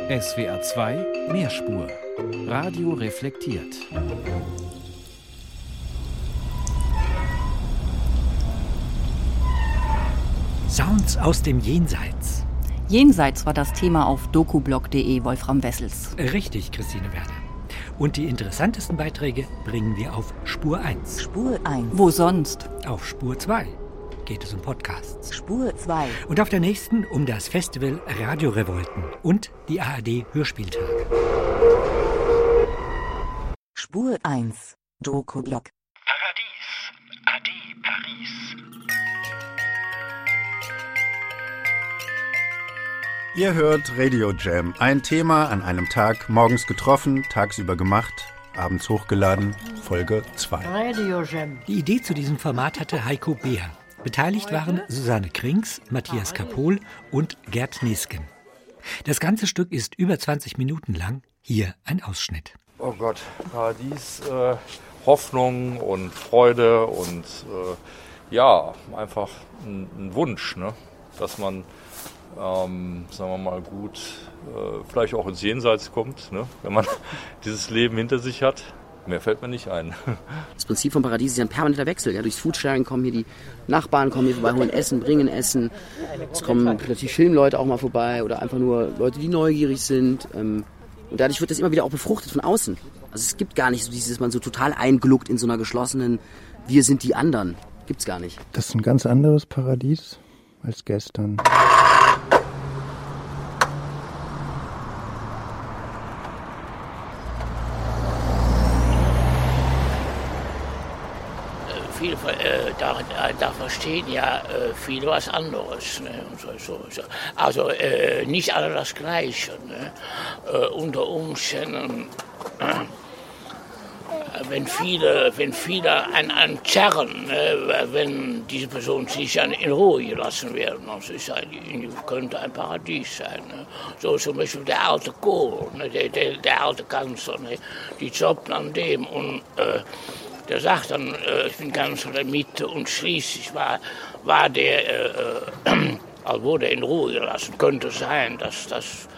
SWR 2 Mehrspur. Radio reflektiert. Sounds aus dem Jenseits. Jenseits war das Thema auf dokublog.de, Wolfram Wessels. Richtig, Christine Werner. Und die interessantesten Beiträge bringen wir auf Spur 1. Spur 1. Wo sonst? Auf Spur 2 geht es um Podcasts. Spur 2. Und auf der nächsten um das Festival Radio Revolten und die ARD Hörspieltag. Spur 1. Dokublog. Paradies. AD Paris. Ihr hört Radio Jam. Ein Thema an einem Tag, morgens getroffen, tagsüber gemacht, abends hochgeladen, Folge 2. Radio Jam. Die Idee zu diesem Format hatte Heiko Beer. Beteiligt waren Susanne Krings, Matthias Kapohl und Gerd Niesken. Das ganze Stück ist über 20 Minuten lang. Hier ein Ausschnitt. Oh Gott, Paradies, Hoffnung und Freude und ja, einfach ein Wunsch, ne? Dass man, sagen wir mal, gut vielleicht auch ins Jenseits kommt, ne? Wenn man dieses Leben hinter sich hat. Mehr fällt mir nicht ein. Das Prinzip von Paradies ist ja ein permanenter Wechsel. Ja, durchs Foodsharing kommen hier die Nachbarn, kommen hier vorbei, holen Essen, bringen Essen. Es kommen natürlich Filmleute auch mal vorbei oder einfach nur Leute, die neugierig sind. Und dadurch wird das immer wieder auch befruchtet von außen. Also es gibt gar nicht so dieses, man so total eingluckt in so einer geschlossenen, wir sind die anderen. Gibt's gar nicht. Das ist ein ganz anderes Paradies als gestern. Viele da verstehen ja viele was anderes. Ne? Und so. Also nicht alle das Gleiche. Ne? Unter Umständen, wenn viele einen zerren, ne? Wenn diese Person sich in Ruhe gelassen werden, also könnte ein Paradies sein. Ne? So zum Beispiel der alte Kohl, ne? der alte Kanzler, ne? Die jobben an dem und der sagt dann, ich bin ganz in der Mitte und schließlich war der, wurde er in Ruhe gelassen. Könnte sein, dass das...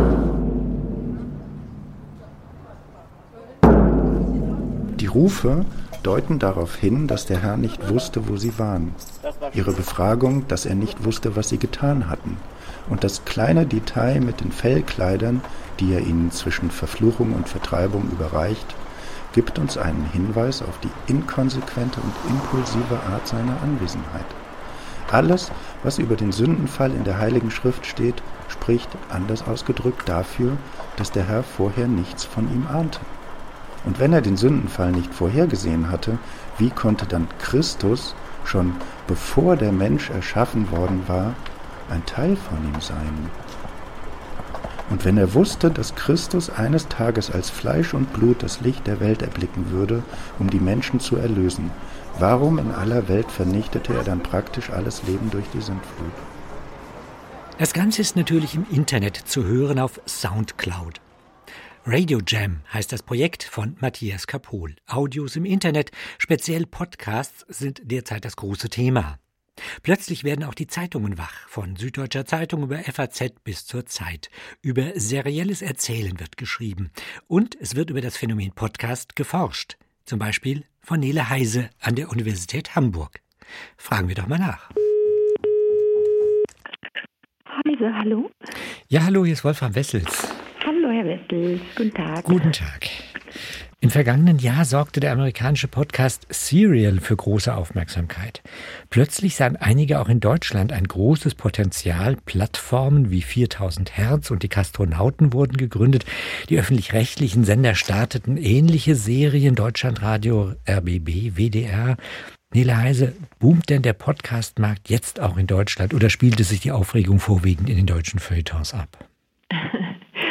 Die Rufe deuten darauf hin, dass der Herr nicht wusste, wo sie waren. Ihre Befragung, dass er nicht wusste, was sie getan hatten. Und das kleine Detail mit den Fellkleidern, die er ihnen zwischen Verfluchung und Vertreibung überreicht, gibt uns einen Hinweis auf die inkonsequente und impulsive Art seiner Anwesenheit. Alles, was über den Sündenfall in der Heiligen Schrift steht, spricht, anders ausgedrückt, dafür, dass der Herr vorher nichts von ihm ahnte. Und wenn er den Sündenfall nicht vorhergesehen hatte, wie konnte dann Christus, schon bevor der Mensch erschaffen worden war, ein Teil von ihm sein? Und wenn er wusste, dass Christus eines Tages als Fleisch und Blut das Licht der Welt erblicken würde, um die Menschen zu erlösen, warum in aller Welt vernichtete er dann praktisch alles Leben durch die Sintflut? Das Ganze ist natürlich im Internet zu hören auf Soundcloud. Radio Jam heißt das Projekt von Matthias Kapohl. Audios im Internet, speziell Podcasts, sind derzeit das große Thema. Plötzlich werden auch die Zeitungen wach, von Süddeutscher Zeitung über FAZ bis zur Zeit. Über serielles Erzählen wird geschrieben. Und es wird über das Phänomen Podcast geforscht. Zum Beispiel von Nele Heise an der Universität Hamburg. Fragen wir doch mal nach. Heise, hallo? Ja, hallo, hier ist Wolfram Wessels. Hallo, Herr Wessels. Guten Tag. Guten Tag. Im vergangenen Jahr sorgte der amerikanische Podcast Serial für große Aufmerksamkeit. Plötzlich sahen einige auch in Deutschland ein großes Potenzial. Plattformen wie 4000 Hertz und die Kastronauten wurden gegründet. Die öffentlich-rechtlichen Sender starteten ähnliche Serien, Deutschlandradio, RBB, WDR. Nele Heise, boomt denn der Podcastmarkt jetzt auch in Deutschland oder spielte sich die Aufregung vorwiegend in den deutschen Feuilletons ab?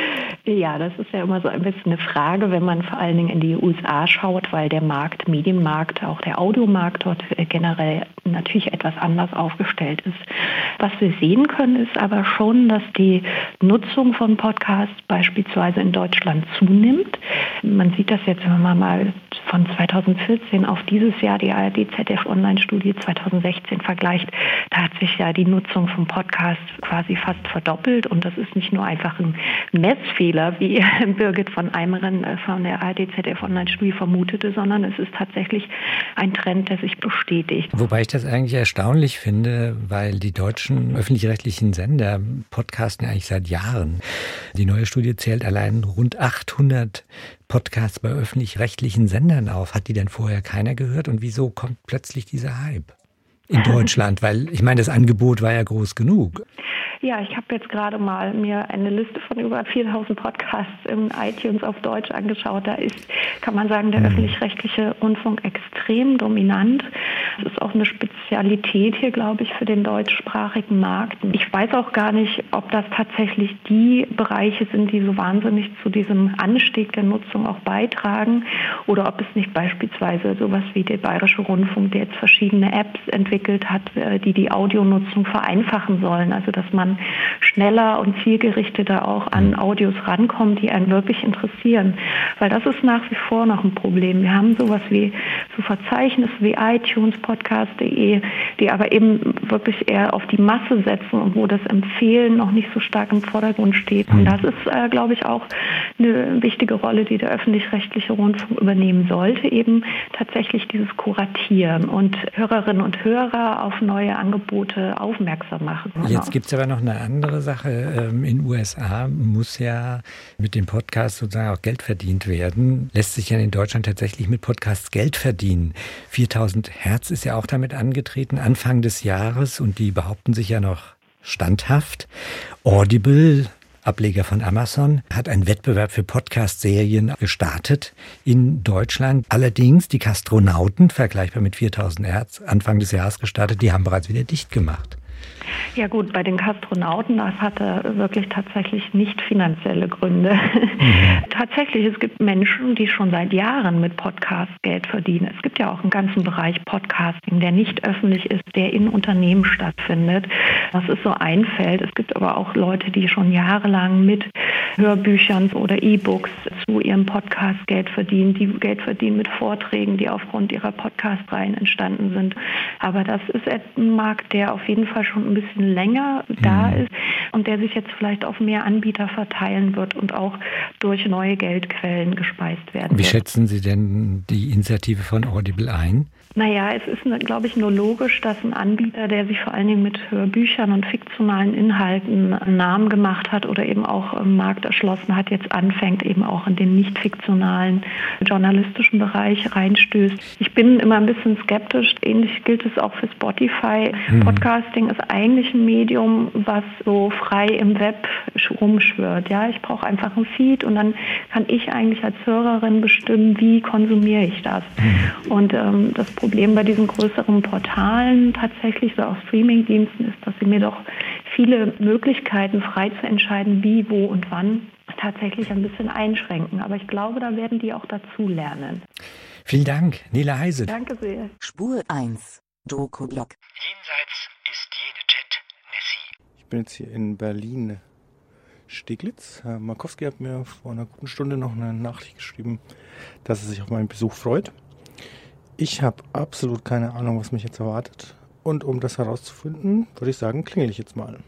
Ja, das ist ja immer so ein bisschen eine Frage, wenn man vor allen Dingen in die USA schaut, weil der Medienmarkt, auch der Audiomarkt dort generell natürlich etwas anders aufgestellt ist. Was wir sehen können, ist aber schon, dass die Nutzung von Podcasts beispielsweise in Deutschland zunimmt. Man sieht das jetzt, wenn man mal von 2014 auf dieses Jahr die ARD-ZDF-Online-Studie 2016 vergleicht, da hat sich ja die Nutzung von Podcasts quasi fast verdoppelt und das ist nicht nur einfach ein Messfehler, wie Birgit von Eimeren von der ARD-ZDF-Online-Studie vermutete, sondern es ist tatsächlich ein Trend, der sich bestätigt. Wobei ich das eigentlich erstaunlich finde, weil die deutschen öffentlich-rechtlichen Sender podcasten eigentlich seit Jahren. Die neue Studie zählt allein rund 800 Podcasts bei öffentlich-rechtlichen Sendern auf. Hat die denn vorher keiner gehört? Und wieso kommt plötzlich dieser Hype in Deutschland? Weil ich meine, das Angebot war ja groß genug. Ja, ich habe jetzt gerade mal mir eine Liste von über 4000 Podcasts im iTunes auf Deutsch angeschaut. Da ist, kann man sagen, der öffentlich-rechtliche Rundfunk extrem dominant. Das ist auch eine Spezialität hier, glaube ich, für den deutschsprachigen Markt. Ich weiß auch gar nicht, ob das tatsächlich die Bereiche sind, die so wahnsinnig zu diesem Anstieg der Nutzung auch beitragen oder ob es nicht beispielsweise sowas wie der Bayerische Rundfunk, der jetzt verschiedene Apps entwickelt hat, die Audionutzung vereinfachen sollen. Also dass man schneller und zielgerichteter auch an Audios rankommt, die einen wirklich interessieren. Weil das ist nach wie vor noch ein Problem. Wir haben sowas wie so Verzeichnisse wie iTunes, Podcast.de, die aber eben wirklich eher auf die Masse setzen und wo das Empfehlen noch nicht so stark im Vordergrund steht. Und das ist, glaube ich, auch eine wichtige Rolle, die der öffentlich-rechtliche Rundfunk übernehmen sollte, eben tatsächlich dieses Kuratieren und Hörerinnen und Hörer auf neue Angebote aufmerksam machen. Jetzt gibt es aber noch eine andere Sache. In den USA muss ja mit dem Podcast sozusagen auch Geld verdient werden. Lässt sich ja in Deutschland tatsächlich mit Podcasts Geld verdienen. 4000 Hertz ist ja auch damit angetreten, Anfang des Jahres, und die behaupten sich ja noch standhaft. Audible, Ableger von Amazon, hat einen Wettbewerb für Podcast-Serien gestartet in Deutschland. Allerdings die Kastronauten, vergleichbar mit 4000 Hertz, Anfang des Jahres gestartet, die haben bereits wieder dicht gemacht. Ja gut, bei den Kastronauten, das hatte wirklich tatsächlich nicht finanzielle Gründe. Tatsächlich, es gibt Menschen, die schon seit Jahren mit Podcasts Geld verdienen. Es gibt ja auch einen ganzen Bereich Podcasting, der nicht öffentlich ist, der in Unternehmen stattfindet. Das ist so ein Feld. Es gibt aber auch Leute, die schon jahrelang mit Hörbüchern oder E-Books zu ihrem Podcast Geld verdienen, die Geld verdienen mit Vorträgen, die aufgrund ihrer Podcast-Reihen entstanden sind. Aber das ist ein Markt, der auf jeden Fall schon ein bisschen länger da ist und der sich jetzt vielleicht auf mehr Anbieter verteilen wird und auch durch neue Geldquellen gespeist werden wird. Wie schätzen Sie denn die Initiative von Audible ein? Naja, es ist, glaube ich, nur logisch, dass ein Anbieter, der sich vor allen Dingen mit Hörbüchern und fiktionalen Inhalten einen Namen gemacht hat oder eben auch im Markt erschlossen hat, jetzt anfängt, eben auch in den nicht fiktionalen journalistischen Bereich reinstößt. Ich bin immer ein bisschen skeptisch. Ähnlich gilt es auch für Spotify. Podcasting ist eigentlich ein Medium, was so frei im Web rumschwirrt. Ja, ich brauche einfach ein Feed und dann kann ich eigentlich als Hörerin bestimmen, wie konsumiere ich das. Und das Problem bei diesen größeren Portalen tatsächlich, so auch Streamingdiensten, ist, dass sie mir doch viele Möglichkeiten frei zu entscheiden, wie, wo und wann, tatsächlich ein bisschen einschränken. Aber ich glaube, da werden die auch dazu lernen. Vielen Dank, Nele Heise. Danke sehr. Spur 1, Doku-Blog. Jenseits ist jede Jet, Nessie. Ich bin jetzt hier in Berlin-Steglitz. Herr Markowski hat mir vor einer guten Stunde noch eine Nachricht geschrieben, dass er sich auf meinen Besuch freut. Ich habe absolut keine Ahnung, was mich jetzt erwartet. Und um das herauszufinden, würde ich sagen, klingel ich jetzt mal.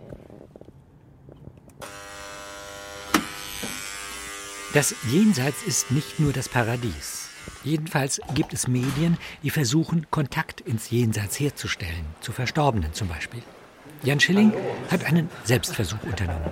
Das Jenseits ist nicht nur das Paradies. Jedenfalls gibt es Medien, die versuchen, Kontakt ins Jenseits herzustellen, zu Verstorbenen zum Beispiel. Jan Schilling hat einen Selbstversuch unternommen.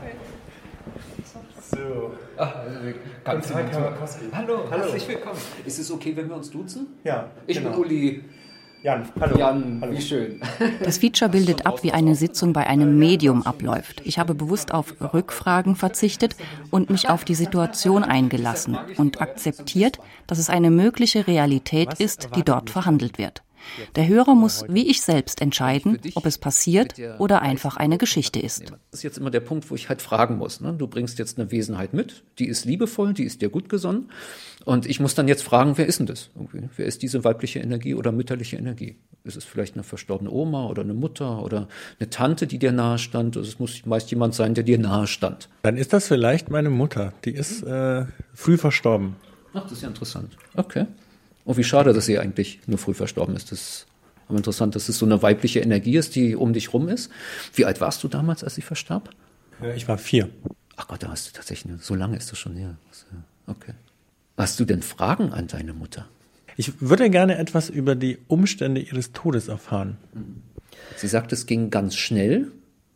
So. Ganz Herr Markowski. Hallo, herzlich willkommen. Ist es okay, wenn wir uns duzen? Ja. Ich bin Uli. Jan, hallo. Jan, hallo. Wie schön. Das Feature bildet ab, wie eine Sitzung bei einem Medium abläuft. Ich habe bewusst auf Rückfragen verzichtet und mich auf die Situation eingelassen und akzeptiert, dass es eine mögliche Realität ist, die dort verhandelt wird. Der Hörer muss, wie ich selbst, entscheiden, ob es passiert oder einfach eine Geschichte ist. Das ist jetzt immer der Punkt, wo ich halt fragen muss. Ne? Du bringst jetzt eine Wesenheit mit, die ist liebevoll, die ist dir gut gesonnen. Und ich muss dann jetzt fragen, wer ist denn das? Irgendwie? Wer ist diese weibliche Energie oder mütterliche Energie? Ist es vielleicht eine verstorbene Oma oder eine Mutter oder eine Tante, die dir nahe stand? Es muss meist jemand sein, der dir nahe stand. Dann ist das vielleicht meine Mutter. Die ist früh verstorben. Ach, das ist ja interessant. Okay. Oh, wie schade, dass sie eigentlich nur früh verstorben ist. Das ist aber interessant, dass es so eine weibliche Energie ist, die um dich rum ist. Wie alt warst du damals, als sie verstarb? Ich war 4. Ach Gott, da hast du tatsächlich, so lange ist das schon her. Okay. Hast du denn Fragen an deine Mutter? Ich würde gerne etwas über die Umstände ihres Todes erfahren. Sie sagt, es ging ganz schnell.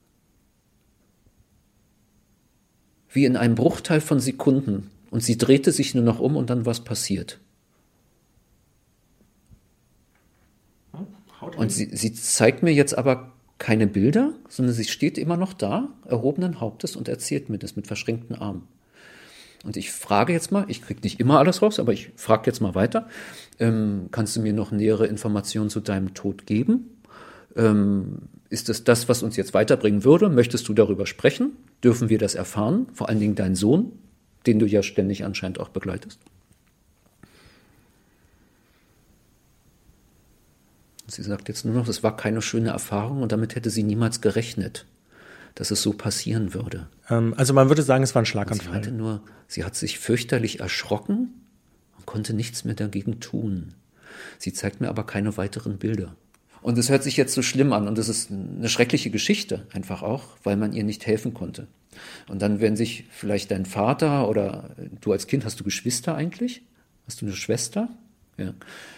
Wie in einem Bruchteil von Sekunden. Und sie drehte sich nur noch um und dann was passiert. Und sie zeigt mir jetzt aber keine Bilder, sondern sie steht immer noch da, erhobenen Hauptes und erzählt mir das mit verschränkten Armen. Und ich frage jetzt mal, ich kriege nicht immer alles raus, aber ich frage jetzt mal weiter, kannst du mir noch nähere Informationen zu deinem Tod geben? Ist es das, was uns jetzt weiterbringen würde? Möchtest du darüber sprechen? Dürfen wir das erfahren? Vor allen Dingen dein Sohn, den du ja ständig anscheinend auch begleitest. Sie sagt jetzt nur noch, das war keine schöne Erfahrung und damit hätte sie niemals gerechnet, dass es so passieren würde. Also man würde sagen, es war ein Schlaganfall. Sie hat sich fürchterlich erschrocken und konnte nichts mehr dagegen tun. Sie zeigt mir aber keine weiteren Bilder. Und es hört sich jetzt so schlimm an und es ist eine schreckliche Geschichte einfach auch, weil man ihr nicht helfen konnte. Und dann werden sich vielleicht dein Vater oder du als Kind, hast du Geschwister eigentlich? Hast du eine Schwester? Ja.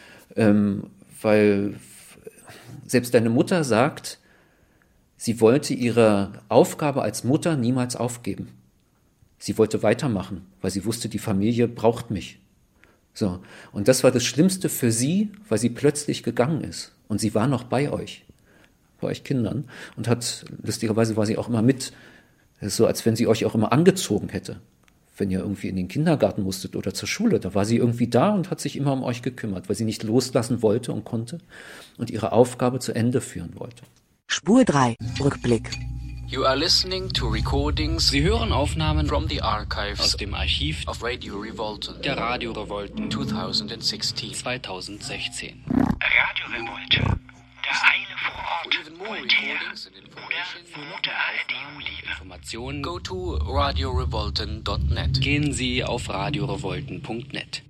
Weil selbst deine Mutter sagt, sie wollte ihre Aufgabe als Mutter niemals aufgeben. Sie wollte weitermachen, weil sie wusste, die Familie braucht mich. So. Und das war das Schlimmste für sie, weil sie plötzlich gegangen ist. Und sie war noch bei euch Kindern. Und lustigerweise war sie auch immer mit, so als wenn sie euch auch immer angezogen hätte. Wenn ihr irgendwie in den Kindergarten musstet oder zur Schule, da war sie irgendwie da und hat sich immer um euch gekümmert, weil sie nicht loslassen wollte und konnte und ihre Aufgabe zu Ende führen wollte. Spur 3, Rückblick. You are listening to recordings. Sie hören Aufnahmen from the archives aus dem Archiv of Radio Revolten, der Radio Revolten 2016. Radio Revolte. Der Eile vor Ort. Oder ARD Informationen go to radiorevolten.net. Gehen Sie auf radiorevolten.net.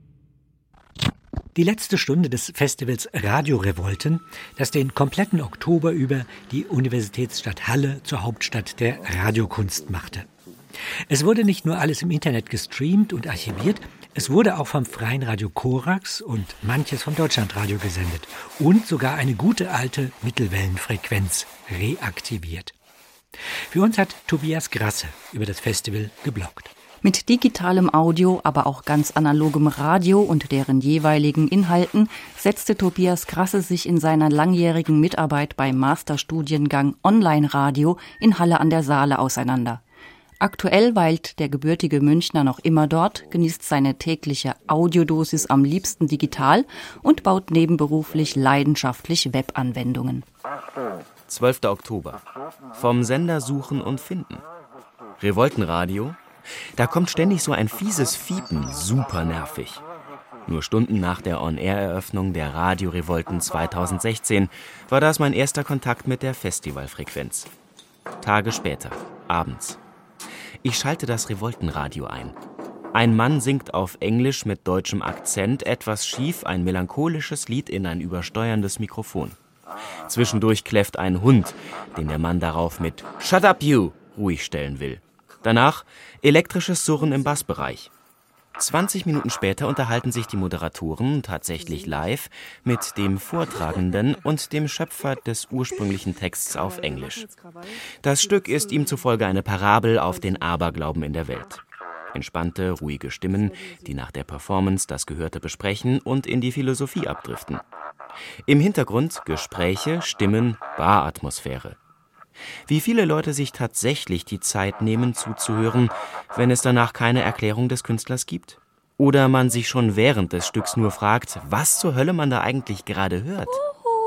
Die letzte Stunde des Festivals Radio Revolten, das den kompletten Oktober über die Universitätsstadt Halle zur Hauptstadt der Radiokunst machte. Es wurde nicht nur alles im Internet gestreamt und archiviert, es wurde auch vom Freien Radio Korax und manches vom Deutschlandradio gesendet und sogar eine gute alte Mittelwellenfrequenz reaktiviert. Für uns hat Tobias Grasse über das Festival gebloggt. Mit digitalem Audio, aber auch ganz analogem Radio und deren jeweiligen Inhalten setzte Tobias Grasse sich in seiner langjährigen Mitarbeit beim Masterstudiengang Online-Radio in Halle an der Saale auseinander. Aktuell weilt der gebürtige Münchner noch immer dort, genießt seine tägliche Audiodosis am liebsten digital und baut nebenberuflich leidenschaftlich Webanwendungen. 12. Oktober. Vom Sender suchen und finden. Revoltenradio? Da kommt ständig so ein fieses Fiepen, super nervig. Nur Stunden nach der On-Air-Eröffnung der Radio Revolten 2016 war das mein erster Kontakt mit der Festivalfrequenz. Tage später, abends. Ich schalte das Revoltenradio ein. Ein Mann singt auf Englisch mit deutschem Akzent etwas schief ein melancholisches Lied in ein übersteuerndes Mikrofon. Zwischendurch kläfft ein Hund, den der Mann darauf mit "Shut up you" ruhig stellen will. Danach elektrisches Surren im Bassbereich. 20 Minuten später unterhalten sich die Moderatoren tatsächlich live mit dem Vortragenden und dem Schöpfer des ursprünglichen Texts auf Englisch. Das Stück ist ihm zufolge eine Parabel auf den Aberglauben in der Welt. Entspannte, ruhige Stimmen, die nach der Performance das Gehörte besprechen und in die Philosophie abdriften. Im Hintergrund Gespräche, Stimmen, Baratmosphäre. Wie viele Leute sich tatsächlich die Zeit nehmen zuzuhören, wenn es danach keine Erklärung des Künstlers gibt? Oder man sich schon während des Stücks nur fragt, was zur Hölle man da eigentlich gerade hört?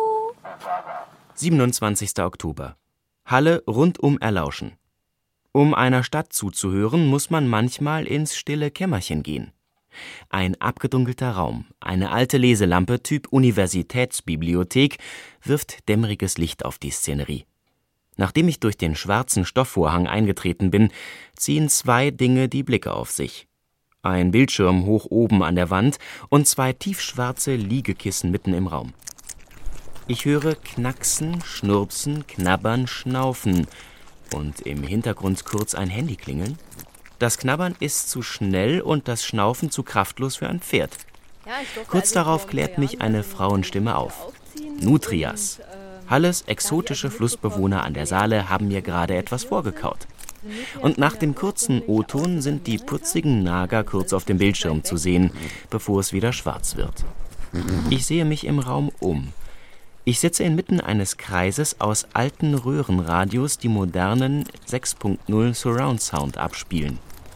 27. Oktober. Halle rundum erlauschen. Um einer Stadt zuzuhören, muss man manchmal ins stille Kämmerchen gehen. Ein abgedunkelter Raum, eine alte Leselampe Typ Universitätsbibliothek wirft dämmeriges Licht auf die Szenerie. Nachdem ich durch den schwarzen Stoffvorhang eingetreten bin, ziehen zwei Dinge die Blicke auf sich. Ein Bildschirm hoch oben an der Wand und zwei tiefschwarze Liegekissen mitten im Raum. Ich höre Knacksen, Schnurpsen, Knabbern, Schnaufen und im Hintergrund kurz ein Handy klingeln. Das Knabbern ist zu schnell und das Schnaufen zu kraftlos für ein Pferd. Kurz darauf klärt mich eine Frauenstimme auf. Nutrias. Halles exotische Flussbewohner an der Saale haben mir gerade etwas vorgekaut. Und nach dem kurzen O-Ton sind die putzigen Nager kurz auf dem Bildschirm zu sehen, bevor es wieder schwarz wird. Ich sehe mich im Raum um. Ich sitze inmitten eines Kreises aus alten Röhrenradios, die modernen 6.0 Surround Sound abspielen.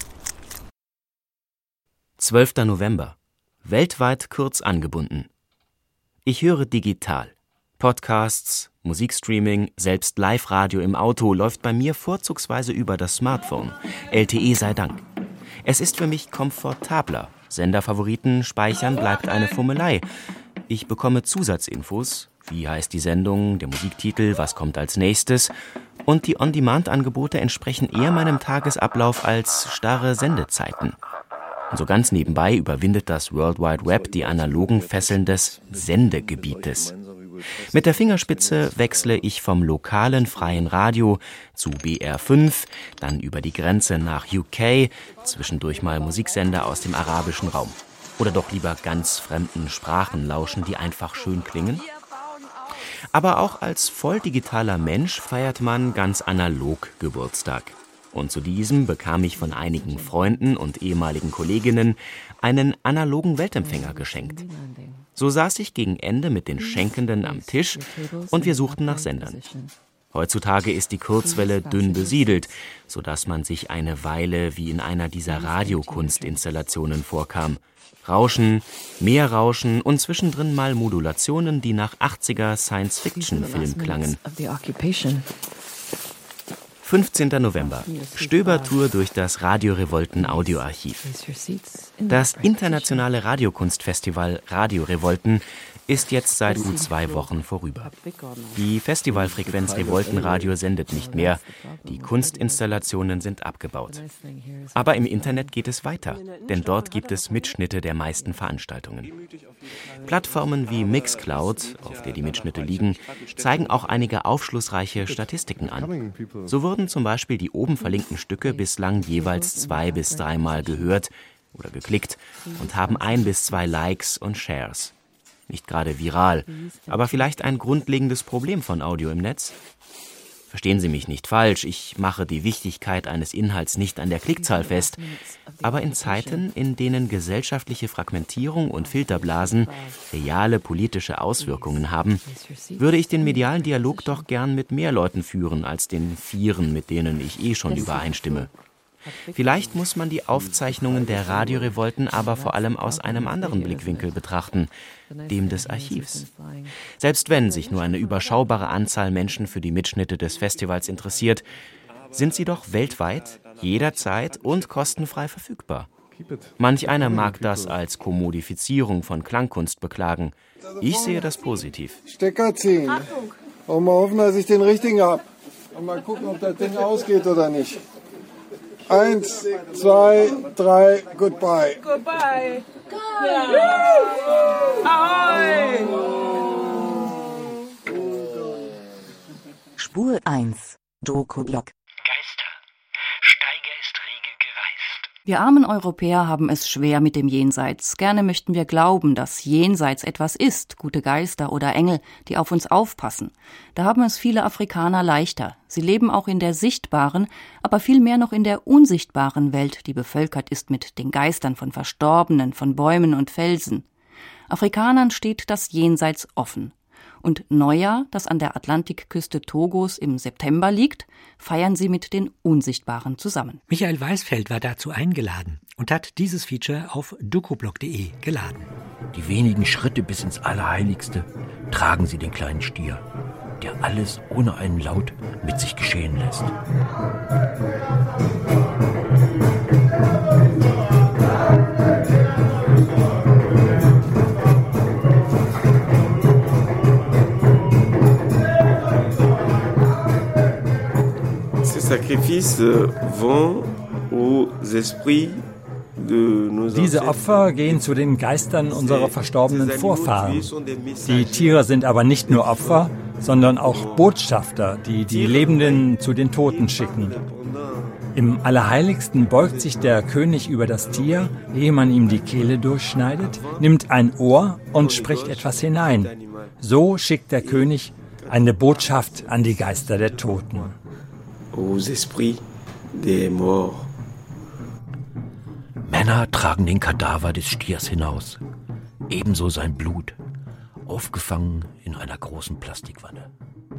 12. November. Weltweit kurz angebunden. Ich höre digital. Podcasts, Musikstreaming, selbst Live-Radio im Auto läuft bei mir vorzugsweise über das Smartphone. LTE sei Dank. Es ist für mich komfortabler. Senderfavoriten speichern bleibt eine Fummelei. Ich bekomme Zusatzinfos. Wie heißt die Sendung, der Musiktitel, was kommt als nächstes? Und die On-Demand-Angebote entsprechen eher meinem Tagesablauf als starre Sendezeiten. Und so ganz nebenbei überwindet das World Wide Web die analogen Fesseln des Sendegebietes. Mit der Fingerspitze wechsle ich vom lokalen freien Radio zu BR5, dann über die Grenze nach UK, zwischendurch mal Musiksender aus dem arabischen Raum. Oder doch lieber ganz fremden Sprachen lauschen, die einfach schön klingen? Aber auch als voll digitaler Mensch feiert man ganz analog Geburtstag. Und zu diesem bekam ich von einigen Freunden und ehemaligen Kolleginnen einen analogen Weltempfänger geschenkt. So saß ich gegen Ende mit den Schenkenden am Tisch und wir suchten nach Sendern. Heutzutage ist die Kurzwelle dünn besiedelt, sodass man sich eine Weile wie in einer dieser Radiokunstinstallationen vorkam. Rauschen, mehr Rauschen und zwischendrin mal Modulationen, die nach 80er Science-Fiction-Film klangen. 15. November. Stöbertour durch das Radio Revolten Audioarchiv. Das internationale Radiokunstfestival Radio Revolten ist jetzt seit gut 2 Wochen vorüber. Die Festivalfrequenz Revoltenradio sendet nicht mehr. Die Kunstinstallationen sind abgebaut. Aber im Internet geht es weiter, denn dort gibt es Mitschnitte der meisten Veranstaltungen. Plattformen wie Mixcloud, auf der die Mitschnitte liegen, zeigen auch einige aufschlussreiche Statistiken an. So wurden zum Beispiel die oben verlinkten Stücke bislang jeweils 2 bis 3 Mal gehört oder geklickt und haben 1 bis 2 Likes und Shares. Nicht gerade viral, aber vielleicht ein grundlegendes Problem von Audio im Netz? Verstehen Sie mich nicht falsch, ich mache die Wichtigkeit eines Inhalts nicht an der Klickzahl fest, aber in Zeiten, in denen gesellschaftliche Fragmentierung und Filterblasen reale politische Auswirkungen haben, würde ich den medialen Dialog doch gern mit mehr Leuten führen als den 4, mit denen ich schon übereinstimme. Vielleicht muss man die Aufzeichnungen der Radiorevolten aber vor allem aus einem anderen Blickwinkel betrachten, dem des Archivs. Selbst wenn sich nur eine überschaubare Anzahl Menschen für die Mitschnitte des Festivals interessiert, sind sie doch weltweit, jederzeit und kostenfrei verfügbar. Manch einer mag das als Kommodifizierung von Klangkunst beklagen. Ich sehe das positiv. Stecker ziehen. Und mal hoffen, dass ich den richtigen habe. Und mal gucken, ob das Ding ausgeht oder nicht. 1, 2, 3, goodbye. Goodbye. Spur 1, Doku-Blog. Wir armen Europäer haben es schwer mit dem Jenseits. Gerne möchten wir glauben, dass Jenseits etwas ist, gute Geister oder Engel, die auf uns aufpassen. Da haben es viele Afrikaner leichter. Sie leben auch in der sichtbaren, aber viel mehr noch in der unsichtbaren Welt, die bevölkert ist mit den Geistern von Verstorbenen, von Bäumen und Felsen. Afrikanern steht das Jenseits offen. Und Neujahr, das an der Atlantikküste Togos im September liegt, feiern sie mit den Unsichtbaren zusammen. Michael Weisfeld war dazu eingeladen und hat dieses Feature auf dokoblog.de geladen. Die wenigen Schritte bis ins Allerheiligste tragen sie den kleinen Stier. der alles ohne einen Laut mit sich geschehen lässt. Diese Opfer gehen zu den Geistern unserer verstorbenen Vorfahren. Die Tiere sind aber nicht nur Opfer, sondern auch Botschafter, die die Lebenden zu den Toten schicken. Im Allerheiligsten beugt sich der König über das Tier, ehe man ihm die Kehle durchschneidet, nimmt ein Ohr und spricht etwas hinein. So schickt der König eine Botschaft an die Geister der Toten. Aux esprits des morts. Männer tragen den Kadaver des Stiers hinaus, ebenso sein Blut, aufgefangen in einer großen Plastikwanne.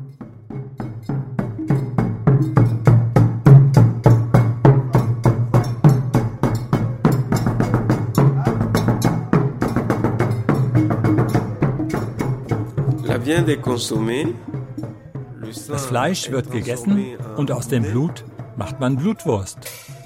Das Fleisch wird gegessen und aus dem Blut macht man Blutwurst.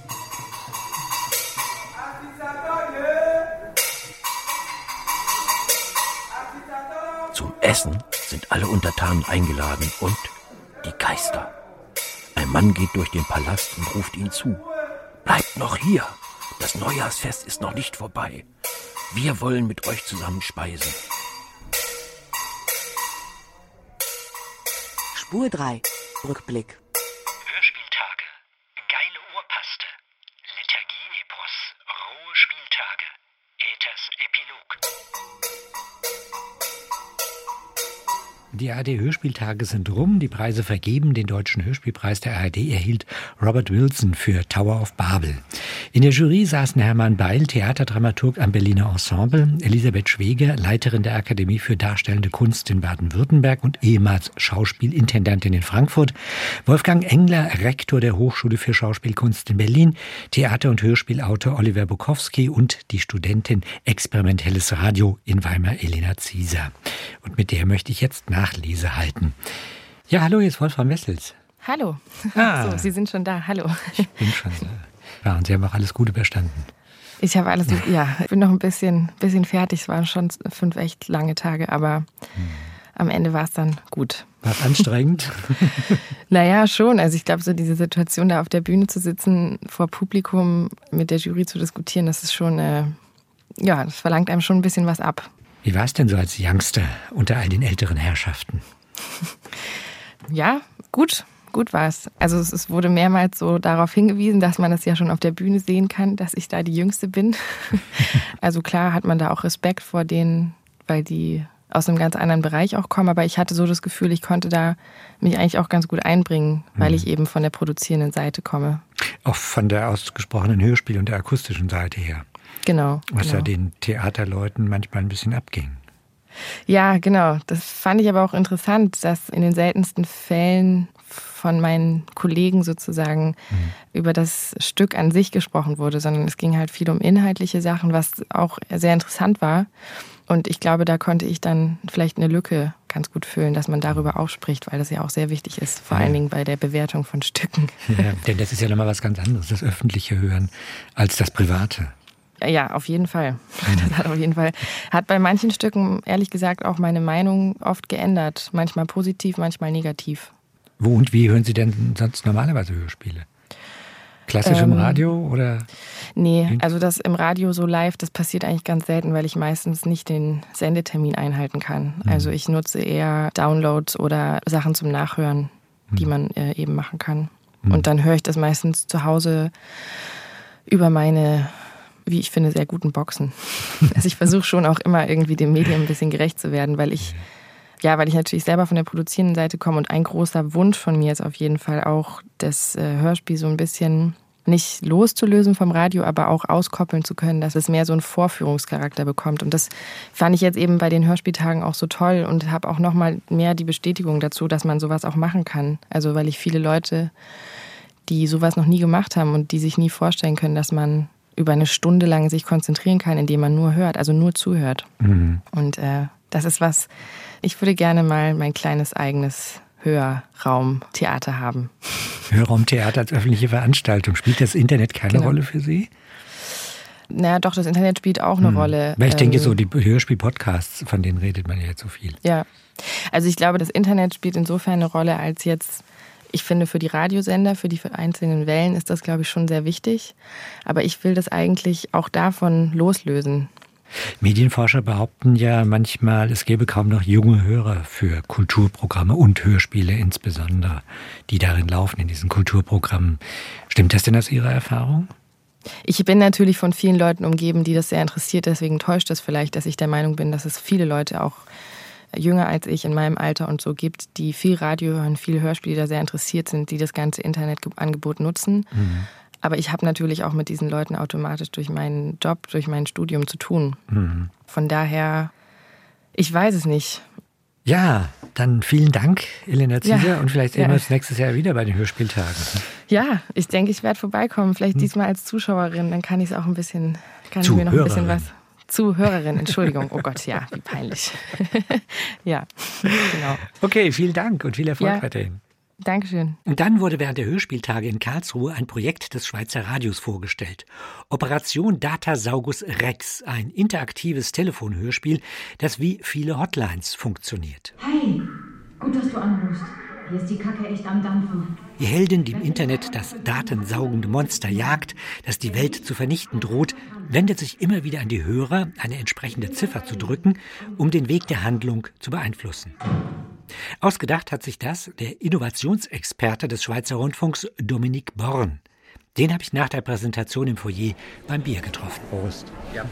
Zum Essen sind alle Untertanen eingeladen und die Geister. Ein Mann geht durch den Palast und ruft ihnen zu. Bleibt noch hier, das Neujahrsfest ist noch nicht vorbei. Wir wollen mit euch zusammen speisen. Spur 3. Rückblick. Hörspieltage. Geile Ohrpaste. Lethargie-Epos. Rohe Spieltage. Äthers Epilog. Die ARD-Hörspieltage sind rum, die Preise vergeben. Den Deutschen Hörspielpreis der ARD erhielt Robert Wilson für Tower of Babel. In der Jury saßen Hermann Beil, Theaterdramaturg am Berliner Ensemble, Elisabeth Schweger, Leiterin der Akademie für Darstellende Kunst in Baden-Württemberg und ehemals Schauspielintendantin in Frankfurt, Wolfgang Engler, Rektor der Hochschule für Schauspielkunst in Berlin, Theater- und Hörspielautor Oliver Bukowski und die Studentin Experimentelles Radio in Weimar, Elena Zieser. Und mit der möchte ich jetzt Nachlese halten. Ja, hallo, hier ist Wolfram Wessels. Hallo. Ah. So, Sie sind schon da. Hallo. Ich bin schon da. Ja, und Sie haben auch alles gut überstanden. Ich habe alles, ja, ich bin noch ein bisschen fertig. Es waren schon 5 echt lange Tage, aber am Ende war es dann gut. War es anstrengend? Naja, schon. Also ich glaube, so diese Situation, da auf der Bühne zu sitzen, vor Publikum mit der Jury zu diskutieren, das ist schon, ja, das verlangt einem schon ein bisschen was ab. Wie war es denn so als Youngster unter all den älteren Herrschaften? Ja, gut war es. Also es wurde mehrmals so darauf hingewiesen, dass man das ja schon auf der Bühne sehen kann, dass ich da die Jüngste bin. Also klar hat man da auch Respekt vor denen, weil die aus einem ganz anderen Bereich auch kommen. Aber ich hatte so das Gefühl, ich konnte da mich eigentlich auch ganz gut einbringen, weil ich eben von der produzierenden Seite komme. Auch von der ausgesprochenen Hörspiel- und der akustischen Seite her. Genau. Was ja den Theaterleuten manchmal ein bisschen abging. Ja, genau. Das fand ich aber auch interessant, dass in den seltensten Fällen von meinen Kollegen sozusagen über das Stück an sich gesprochen wurde, sondern es ging halt viel um inhaltliche Sachen, was auch sehr interessant war. Und ich glaube, da konnte ich dann vielleicht eine Lücke ganz gut füllen, dass man darüber auch spricht, weil das ja auch sehr wichtig ist, vor allen Dingen bei der Bewertung von Stücken. Ja, denn das ist ja nochmal was ganz anderes, das öffentliche Hören, als das Private. Ja, auf jeden Fall. Das hat bei manchen Stücken, ehrlich gesagt, auch meine Meinung oft geändert. Manchmal positiv, manchmal negativ. Wo und wie hören Sie denn sonst normalerweise Hörspiele? Klassisch im Radio oder? Nee, also das im Radio so live, das passiert eigentlich ganz selten, weil ich meistens nicht den Sendetermin einhalten kann. Also ich nutze eher Downloads oder Sachen zum Nachhören, die man eben machen kann. Und dann höre ich das meistens zu Hause über meine, wie ich finde, sehr guten Boxen. Also ich versuche schon auch immer irgendwie dem Medium ein bisschen gerecht zu werden, weil ich natürlich selber von der produzierenden Seite komme und ein großer Wunsch von mir ist auf jeden Fall auch, das Hörspiel so ein bisschen nicht loszulösen vom Radio, aber auch auskoppeln zu können, dass es mehr so einen Vorführungscharakter bekommt. Und das fand ich jetzt eben bei den Hörspieltagen auch so toll und habe auch nochmal mehr die Bestätigung dazu, dass man sowas auch machen kann. Also weil ich viele Leute, die sowas noch nie gemacht haben und die sich nie vorstellen können, dass man über eine Stunde lang sich konzentrieren kann, indem man nur hört, also nur zuhört. Und das ist was, ich würde gerne mal mein kleines eigenes Hörraumtheater haben. Hörraumtheater als öffentliche Veranstaltung. Spielt das Internet keine Rolle für Sie? Naja, doch, das Internet spielt auch eine Rolle. Weil ich denke, so die Hörspiel-Podcasts, von denen redet man ja jetzt so viel. Ja, also ich glaube, das Internet spielt insofern eine Rolle, als jetzt, ich finde, für die Radiosender, für die einzelnen Wellen ist das, glaube ich, schon sehr wichtig. Aber ich will das eigentlich auch davon loslösen. Medienforscher behaupten ja manchmal, es gäbe kaum noch junge Hörer für Kulturprogramme und Hörspiele insbesondere, die darin laufen, in diesen Kulturprogrammen. Stimmt das denn aus Ihrer Erfahrung? Ich bin natürlich von vielen Leuten umgeben, die das sehr interessiert. Deswegen täuscht das vielleicht, dass ich der Meinung bin, dass es viele Leute, auch jünger als ich, in meinem Alter und so gibt, die viel Radio hören, viel Hörspiele, da sehr interessiert sind, die das ganze Internetangebot nutzen. Mhm. Aber ich habe natürlich auch mit diesen Leuten automatisch durch meinen Job, durch mein Studium zu tun. Mhm. Von daher, ich weiß es nicht. Ja, dann vielen Dank, Elena Zieser. Und vielleicht sehen wir uns nächstes Jahr wieder bei den Hörspieltagen. Ja, ich denke, ich werde vorbeikommen. Vielleicht diesmal als Zuschauerin, dann kann ich es auch ein bisschen, kann ich mir noch ein bisschen was... Zuhörerin, Entschuldigung. Oh Gott, ja, wie peinlich. Ja, genau. Okay, vielen Dank und viel Erfolg weiterhin. Dankeschön. Und dann wurde während der Hörspieltage in Karlsruhe ein Projekt des Schweizer Radios vorgestellt. Operation Datasaugus Rex, ein interaktives Telefonhörspiel, das wie viele Hotlines funktioniert. Hey, gut, dass du anrufst. Hier ist die Kacke echt am Dampfen. Die Heldin, die im Internet das datensaugende Monster jagt, das die Welt zu vernichten droht, wendet sich immer wieder an die Hörer, eine entsprechende Ziffer zu drücken, um den Weg der Handlung zu beeinflussen. Ausgedacht hat sich das der Innovationsexperte des Schweizer Rundfunks, Dominique Born. Den habe ich nach der Präsentation im Foyer beim Bier getroffen. Prost. Ja.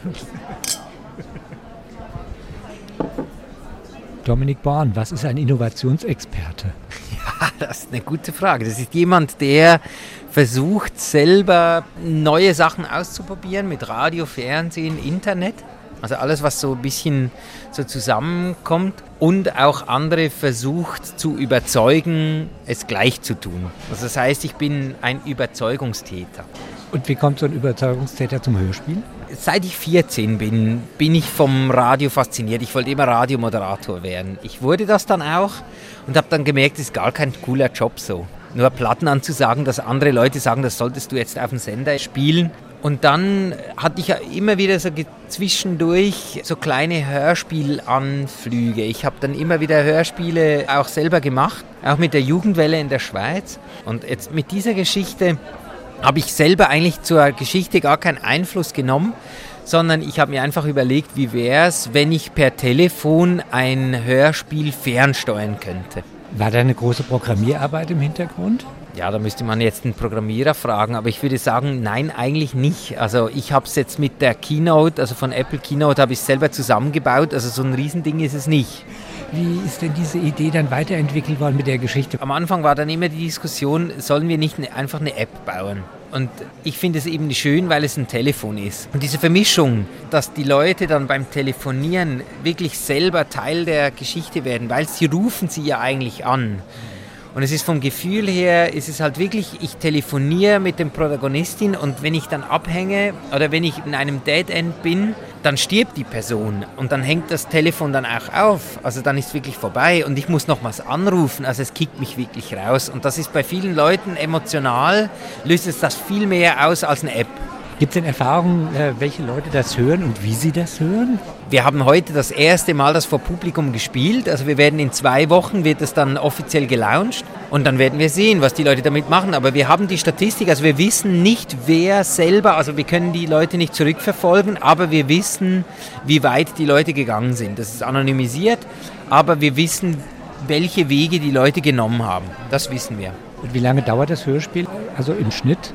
Dominique Born, was ist ein Innovationsexperte? Ja, das ist eine gute Frage. Das ist jemand, der versucht, selber neue Sachen auszuprobieren mit Radio, Fernsehen, Internet. Also alles, was so ein bisschen so zusammenkommt und auch andere versucht zu überzeugen, es gleich zu tun. Also das heißt, ich bin ein Überzeugungstäter. Und wie kommt so ein Überzeugungstäter zum Hörspiel? Seit ich 14 bin ich vom Radio fasziniert. Ich wollte immer Radiomoderator werden. Ich wurde das dann auch und habe dann gemerkt, es ist gar kein cooler Job so. Nur Platten anzusagen, dass andere Leute sagen, das solltest du jetzt auf dem Sender spielen. Und dann hatte ich ja immer wieder so zwischendurch so kleine Hörspielanflüge. Ich habe dann immer wieder Hörspiele auch selber gemacht, auch mit der Jugendwelle in der Schweiz. Und jetzt mit dieser Geschichte habe ich selber eigentlich zur Geschichte gar keinen Einfluss genommen, sondern ich habe mir einfach überlegt, wie wäre es, wenn ich per Telefon ein Hörspiel fernsteuern könnte. War da eine große Programmierarbeit im Hintergrund? Ja, da müsste man jetzt einen Programmierer fragen, aber ich würde sagen, nein, eigentlich nicht. Also ich habe es jetzt mit der Keynote, also von Apple Keynote, habe ich es selber zusammengebaut, also so ein Riesending ist es nicht. Wie ist denn diese Idee dann weiterentwickelt worden mit der Geschichte? Am Anfang war dann immer die Diskussion, sollen wir nicht einfach eine App bauen? Und ich finde es eben schön, weil es ein Telefon ist. Und diese Vermischung, dass die Leute dann beim Telefonieren wirklich selber Teil der Geschichte werden, weil sie rufen sie ja eigentlich an. Und es ist vom Gefühl her, es ist halt wirklich, ich telefoniere mit dem Protagonistin und wenn ich dann abhänge oder wenn ich in einem Dead End bin, dann stirbt die Person und dann hängt das Telefon dann auch auf. Also dann ist es wirklich vorbei und ich muss nochmals anrufen, also es kickt mich wirklich raus. Und das ist bei vielen Leuten emotional, löst es das viel mehr aus als eine App. Gibt es denn Erfahrungen, welche Leute das hören und wie sie das hören? Wir haben heute das erste Mal das vor Publikum gespielt. Also wir werden in 2 Wochen, wird es dann offiziell gelauncht. Und dann werden wir sehen, was die Leute damit machen. Aber wir haben die Statistik, also wir wissen nicht, wer selber, also wir können die Leute nicht zurückverfolgen, aber wir wissen, wie weit die Leute gegangen sind. Das ist anonymisiert, aber wir wissen, welche Wege die Leute genommen haben. Das wissen wir. Und wie lange dauert das Hörspiel? Also im Schnitt?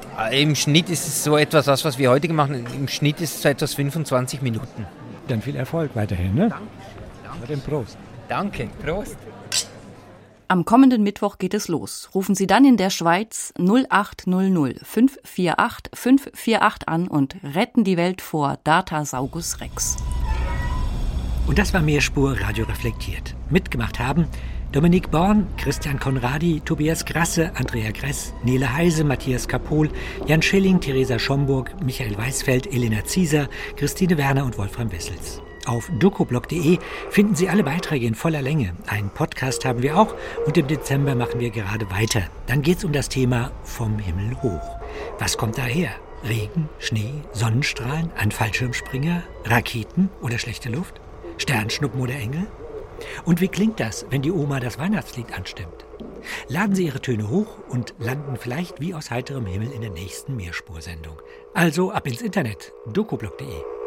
Im Schnitt ist es so etwas, das, was wir heute gemacht haben, im Schnitt ist es so etwas 25 Minuten. Dann viel Erfolg weiterhin, ne? Danke. Prost. Danke, Prost. Am kommenden Mittwoch geht es los. Rufen Sie dann in der Schweiz 0800 548 548 an und retten die Welt vor Datasaugus Rex. Und das war Mehrspur Radio reflektiert. Mitgemacht haben Dominique Born, Christian Conradi, Tobias Grasse, Andrea Gress, Nele Heise, Matthias Kapohl, Jan Schilling, Theresa Schomburg, Michael Weisfeld, Elena Zieser, Christine Werner und Wolfram Wessels. Auf dokoblog.de finden Sie alle Beiträge in voller Länge. Einen Podcast haben wir auch und im Dezember machen wir gerade weiter. Dann geht es um das Thema vom Himmel hoch. Was kommt daher? Regen, Schnee, Sonnenstrahlen, ein Fallschirmspringer, Raketen oder schlechte Luft? Sternschnuppen oder Engel? Und wie klingt das, wenn die Oma das Weihnachtslied anstimmt? Laden Sie Ihre Töne hoch und landen vielleicht wie aus heiterem Himmel in der nächsten Mehrspur-Sendung. Also ab ins Internet, dokoblog.de.